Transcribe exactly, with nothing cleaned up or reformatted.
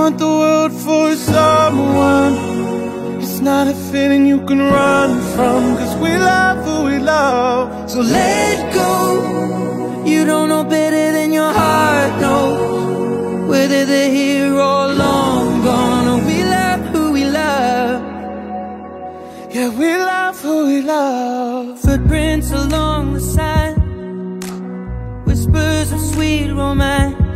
want the world for someone. It's not a feeling you can run from, 'cause we love who we love. So let go. You don't know better than your heart knows, whether they're here or long gone. Oh, we love who we love. Yeah, we love who we love. Footprints along the sand, whispers of sweet romance.